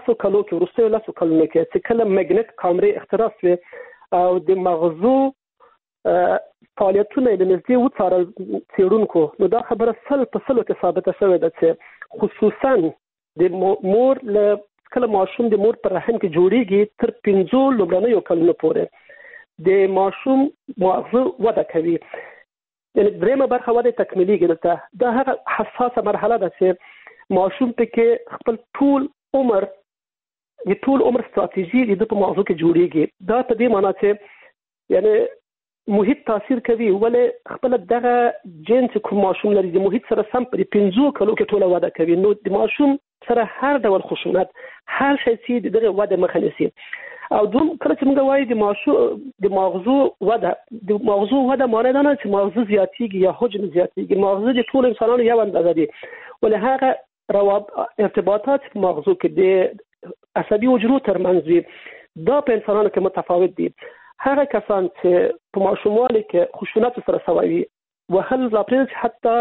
لسو کلو کې وروستیو 10 کلونو کې چې کله میګنیټ کامرې اختراع شوې او د مغزو فعالیتونه د نږدې وڅارل څېړونکو، نو دا خبره 100% کې ثابته شوې ده چې خصوصا د مور کله ماشوم د مور پر رحم کې جوړیږي تر 5 لومړنیو کلونو پورې د ماشوم مغزو وده کوي. یعنی درېمه برخه وده تکمیلیږي. دا هغه حساسه مرحله ده چې ماشوم پکې خپل ټول عمر ستراتیژي د په مغزو کې جوړیږي. دا په دې معنی چې یعنی محیط تاثیر کوي، ولې خپل دغه جنس کوم ماشوم لري د محیط سره سم په 5 کلو کې ټوله وده کوي. نو د ماشوم سره هر ډول خشونت، هر شی چې دغه وده مخه نیسي. او دوم کله چې موږ وایو د مغزو وده معنی دا نه چې مغزو زیاتیږي یا حجم زیاتیږي. مغزو د ټول انسانانو یو اندازه دي، ولې هغه ارتباطات په مغزو کې د عصبي حجرو ترمنځ وي، دا په انسانانو کې متفاوت دي. هغه کسان چې په ماشوموالي کې خشونت سره سوي وي، وهل لاپرین حتی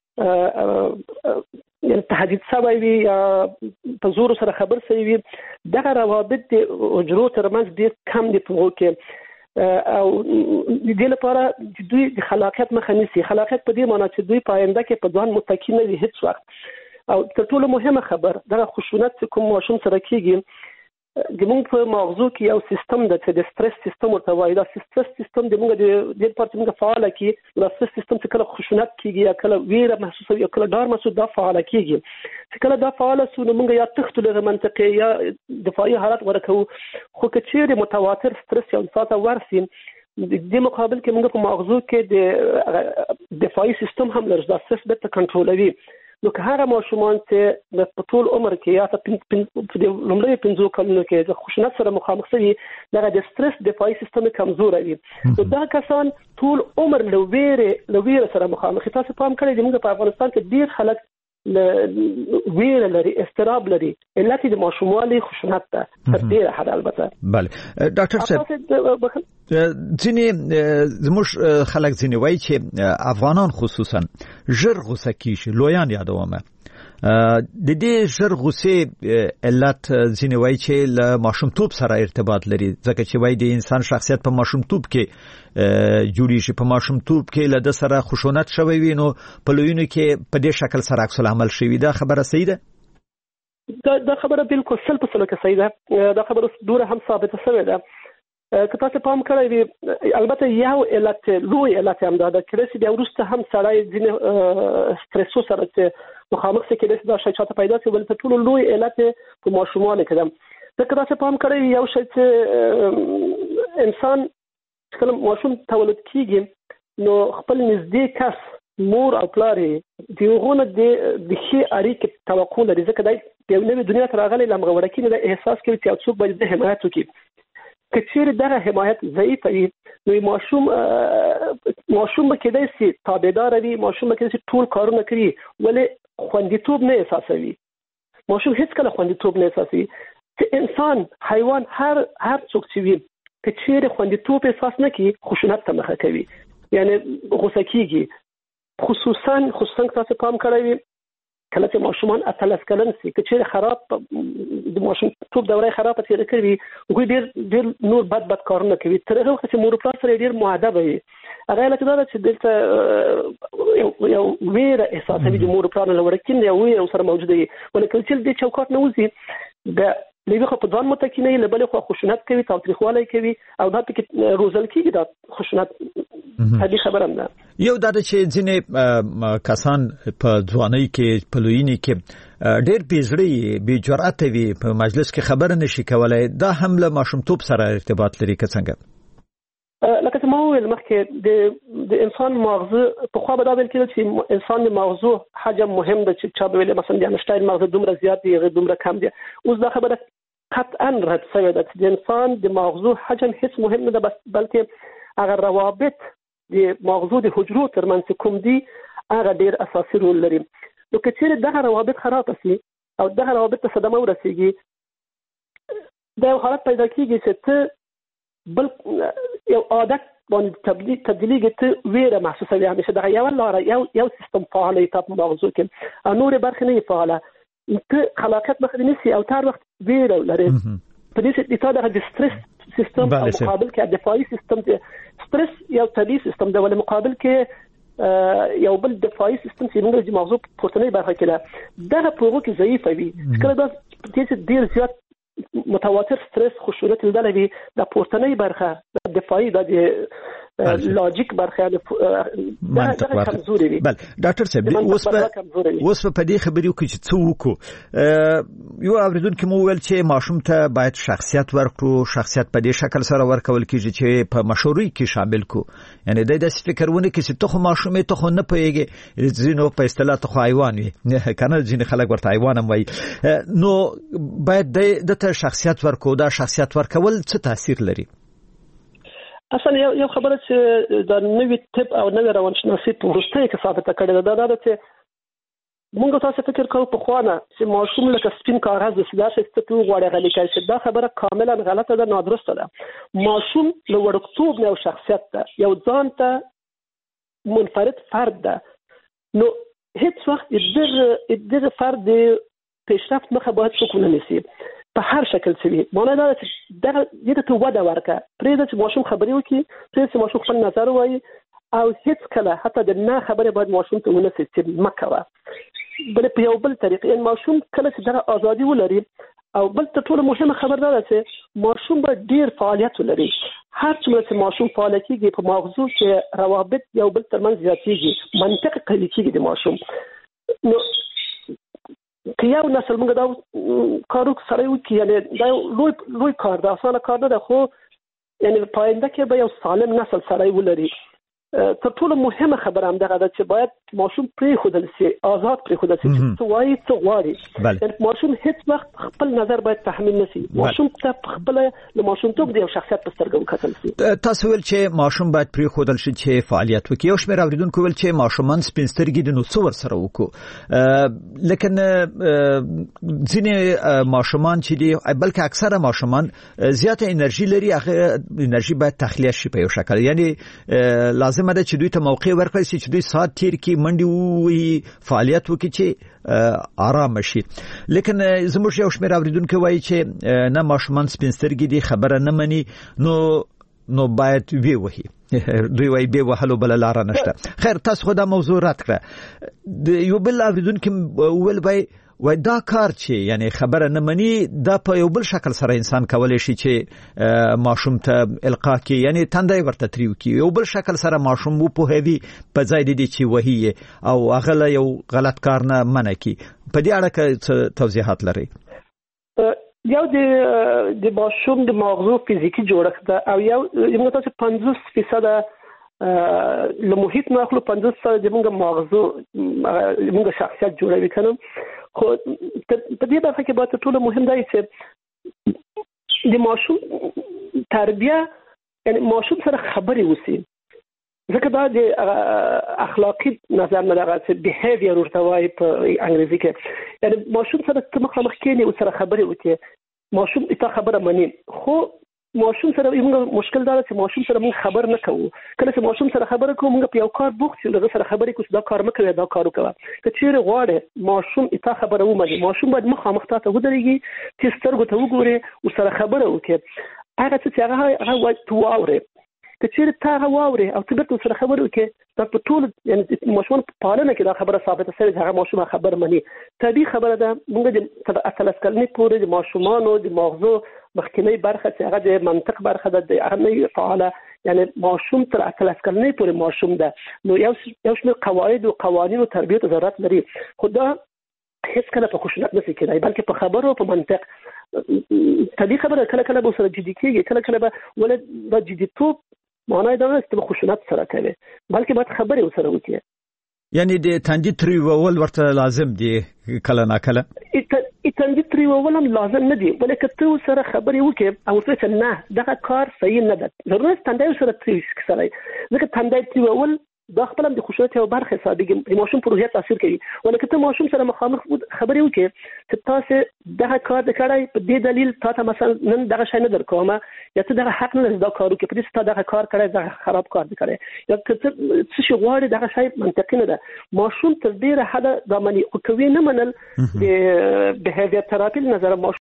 یعنی تهدید سوي وي یا په زور سره خبر سوي وي، دغه روابط د حجرو ترمنځ ډېر کم دي په هغو کې. او د دې لپاره دوی د خلاقیت مخه نیسي. خلاقیت په دې معنی چې دوی په آینده کې په ځان متکی نه وي هیڅ وخت. او تر ټولو مهمه خبر دغه خشونت چې کوم ماشوم سره کیږي، زموږ په مغزو کې یو سیستم ده چې د سټرس سیستم ورته وایي. دا سټرس سیستم د موږ د دې لپاره چې موږ فعال کی، دا سټرس سیستم چې کله خشونت کیږي یا کله ویره محسوسوي یا کله ډار محسوس، دا فعال کیږي. چې کله دا فعال شو نو موږ یا تختو له منطقې یا دفاعي حالت ورکو. خو که چیرې متواتر سټرس یو ساته ورسي، د مقابل کې موږ په مغزو کې د دفاعي سیستم هم لري، دا سټرس به کنټرولوي. نو که هغه ماشومان چې په ټول عمر کې یا په لومړیو 5 کلونو کې د خشونت سره مخامخ شوي، دغه د سټرس دفاعي سیستم کمزوری وي، نو دا کسان ټول عمر له ویره سره مخامخ. تاسو پام کړئ چې موږ په افغانستان کې ډیر خلک ویره لري، استراب لري، علت د ماشوموالي خشونت ده تر ډیره حد. البته بله ډاکټر صاحب، ځینې زموږ خلک ځینې وایي چې افغانان خصوصا ژر غوسه کیږي، لویان یادومه. د دې ژر غوسې علت ځینې وایي چې له ماشومتوب سره ارتباط لري، ځکه چې وایي د انسان شخصیت په ماشومتوب کې جوړیږي، په ماشومتوب کې له د سره خشونت شوی وي، نو په لویینو کې په دې شکل سره عکس العمل شوی. دا خبره صحیح ده؟ دا خبره بالکل 100% صحیح ده. دا خبره دوره هم ثابته شوې ده. که تاسو پام کړئ، البته یو علت لوی علت هم دا ده چې د وروسته هم سړی ځینې سټرس سره چې مخامخ شي کېدای شي دا شی چاته پیدا شي، ولې تر ټولو لوی علت په ماشوموالي کې ده. که تاسو پام کړئ، یو شی چې انسان کله ماشوم تولد کیږي، نو خپل نږدې کس مور او پلار د هغونه د ښې اړیکې توقع لري، ځکه دا یو نوې دنیا ته راغلی له همغه وړکي نه دا احساس کوي چې یو څوک باید د حمایت وکړي. که چیرې دغه حمایت ضعیف وي، نو ماشوم به کېدای شي تابعدار وي، ماشوم به کېدای شي ټول کارونه کوي، ولې خوندیتوب نه احساسوي. ماشوم هیڅ کله خوندیتوب نه احساسوي. چې انسان، حیوان، هر څوک چې وي، که چیرې خوندیتوب احساس نه کوي، خشونت ته مخه کوي، یعنی غوسه کیږي. خصوصا تاسو پام کړئ، کله چې ماشومان 13 کلن شي، که چیرې خراب د ماشومتوب دوره خراب تیر کړي، هغوی ډېر نور بد کارونه کوي. تر هغه وخت چې مور پلار سره ډېر مؤدب وي، هغه علت دا ده چې دلته یو ویره احساسوي د مور پلار له وړکي نه، یو ویره سره موجوده وي. ولې کله چې د چوکاټ نه وځي، له یوه خوا په ځان متکی نه وي، له بلې خوا خشونت کوي، تاوتریخوالی کوي، او دا پکې روزل کېږي دا خشونت. هدي خبره ده. یو دا چې ځینې کسان په ځوانۍ کې، په لویینې کې ډېر بېزړه بې جرأته وي، په مجلس کې خبره نشي کولای. دا هم له ماشومتوب سره ارتباط لري که څنګه؟ لکه چې ما وویل مخکې، د انسان مغزه پخوا به دا ویل کېدل چې انسان د مغزو حجم مهم ده، چې چا به ویل مثلا د انشتاین مغزه دومره زیات دی، هغه دومره کم دی. اوس دا خبره قطعا رد شوې ده چې د انسان د مغزو حجم هیڅ مهم نه ده، بلکې هغه روابط د مغزو د حجرو ترمنځ کوم دي، هغه ډېر اساسي رول لري. نو که چیرې دغه روابط خراب شي او دغه روابط ته صدمه ورسیږي، دا یو حالت پیدا کېږي چې ته بل یو عادت باندې تبدیلیږي، ته ویره محسوسوي. همیشه دغه یو لاره، یو سیستم فعال وي په مغزو کې، او نورې برخې نه وي فعاله. ته خلاقیت مخه نسی او تر وخت ویره لري په دې چې دا د سترس سیستم او مقابل کې دفاعي سیستم دی سترس یو طبيعي سیستم دی ول مقابل کې یو بل دفاعي سیستم چې موږ د مغزو پورتنۍ برخه کې ده دغه په وګړو کې ضعیف وي کله دا چې ډیر زیات متواتر سترس خشونت لیدل وي د پورتنۍ برخه د دفاعي د لاجیک برخه منطق کمزوري وي بل ډاکټر صاحب اوس په دې خبرې کې چې څه وکړو یو اوریدونکو مو ویل چې ماشوم ته باید شخصیت ورکړو شخصیت په دې شکل سره ورکول کیږي چې په مشورې کې شامل کو یعنی د دې فکرونه کې چې ته ماشوم ته خو نه پېږي زینو په اصطلاح ته حیوان وي کنه ځینې خلک ورته حیوان هم وایي نو باید د شخصیت ورکو دا شخصیت ورکول څه تاثیر لري اصلا یو خبره چې د نوې طب او نوې روانشناسي په وروستۍ کې ثابته کړې ده دا چې موږ تاسو فکر کوو په خوانه چې ماشوم لکه سپین کاغذ د سیده ستو غوړې غلي کوي چې دا خبره کاملا غلطه ده نادرسته ده ماشوم له وړکتوب نه شخصیت ده یو ځان ته منفرد فرد ده نو هیڅ وخت دغه فرد پیشرفت مخه باید څوک نه نیسي په هر شکل سوي معنی دا چې دغه دې ته وده ورکړه پرې چې ماشوم خبرې وکړي پرې چې ماشوم خپل نظر وایي او هیڅ کله حتی د نه خبرې باید ماشوم ته ونه سي چې مکوه بل په یو بل طریقې ان ماشوم کله چې دغه ازادي ولري او بل ته ټول مهمه خبر ده چې ماشوم به ډیر فعالیت ولري هر څومره چې ماشوم فعال کیږي په مغزو کې روابط یو بل ترمنځ زیاتېږي منطق قوي کیږي د ماشوم نو که یو نسل موږ دا کارو سره وکړي یعنی دا لوی کار ده اسانه کار نه ده خو یعنی په آینده کې به یو سالم نسل سره ولري تر ټولو مهمه خبره هم دغه ده چې باید ماشوم پرېښودل شي آزاد پرېښودل شي چې څه وایي څه غواړي یعنی ماشوم هیڅ وخت خپل نظر باید تحمیل نه شي ماشوم ته خپل له ماشومتوب د یو شخصیت په سترګه وکتل شي تاسو ویل چې ماشوم باید پرېښودل شي چې فعالیت وکړي یو شمېر اوریدونکو ویل چې ماشومان سپین سترګي دي نو څه ورسره وکړو لیکن ځینې ماشومان چې دي بلکې اکثره ماشومان زیاته انرژي لري هغه انرژي باید تخلیه شي په یو شکل یعنی لازم ده چې دوی ته موقع ورکړي چې دوی ساعت تیر کې منډي وي فعالیت وکړي چې آرام شي لیکن زموږ یو شمېر اوریدونکو وایي چې نه ماشومان سپین سترګي دي خبره نه مني نو باید وی وهي دوی وایي به وهلو بل لار نشته خیر تاسو خو دا موضوع رات کړه د یو بل اوریدونکو ویل وای دا کار چې یعنی خبره نه مني دا په یو بل شکل سره انسان کولای شي چې ماشوم ته القا کوي یعنی تندای ورته تریو کوي یو بل شکل سره ماشوم وو په هوی په ځای دي چې وهي او هغه یو غلط کار نه منع کوي په دې اړه کې توضیحات لري یو د ماشوم د مغزو فزیکی جوړښت ده او یو موږ تاسو 50% له محیط نه خپل 50% د موږ مغزو موږ شخصیت جوړوي کنه خو په دې برخه کې باید ټول مهم دی چې د ماشوم تربیه یعنی ماشوم سره خبرې وسی ځکه دا د اخلاقی نظر نه راغلی بیهیویر ورته وایي په انګریزي کې یعنی ماشوم سره ته مخامخ کېنی او سره خبرې وکړي ماشوم ایته خبره مني خو ماشوم سره موږ مشکل دا چې ماشوم سره موږ خبر نه کوو کله چې ماشوم سره خبره کوو موږ په یو کار بوخت یو سره خبرې کوو دا کار مکوي دا کار وکړه که چیرې غواړي ماشوم ایته خبره ومني ماشوم باید مخامخ ته ودرېږي چې سترګو ته وګوري او سره خبره وکړي هغه چې هغه وایي تو اوري که چیرې تا هغه واوري او ته بیرته سره خبره وکړي دا په ټول یعنی ماشومان په پالنه کې دا خبره ثابته شوې ده هغه ماشوم خبر مني طبيعي خبره ده موږ د اصل کلمې پورې د ماشومانو د مغزو مخکنی برخه چې هغه د منطق برخه ده د هغه فعاله یعنی ماشوم تر اصل کلمې پورې ماشوم ده نو یو شمېر قواعد او قوانین او تربیت ضرورت لري خو دا هیڅ کله په خشونت نه کېږي بلکې په خبرو او په منطق طبيعي خبره کله به سره جدي کېږي کله به ولې د جديتوب معنی دا نه چې خشونت سره کوي بلکې باید خبرې وسره وکړي یعنی د تنجید تریول ورته لازم دی کله نه کله تنجید تریول هم لازم نه دی بلکې ته سره خبرې وکړي او څه نه دغه کار صحیح نه ده ضرورت تندای سره تریش سره ځکه تندای تریول دا خپل د خصوصیت یو برخه حسابيږي ماشوم په روحیت تاثیر کوي ولکه ته ماشوم سره مخامخ خبرې وکړي چې تاسو دغه کار د کړای په دې دلیل تاسو مثلا نن دغه شی نه درکوم یا ته دغه حق نه دا کارو کې په دې ستاسو دغه کار کړای دغه خراب کار دی کړای یا که څه شي غواړي دغه شی منطقي نه ده ماشوم تر ډیره حد د منی کوي نه منل د بیهیویر تراپی نظر ماشوم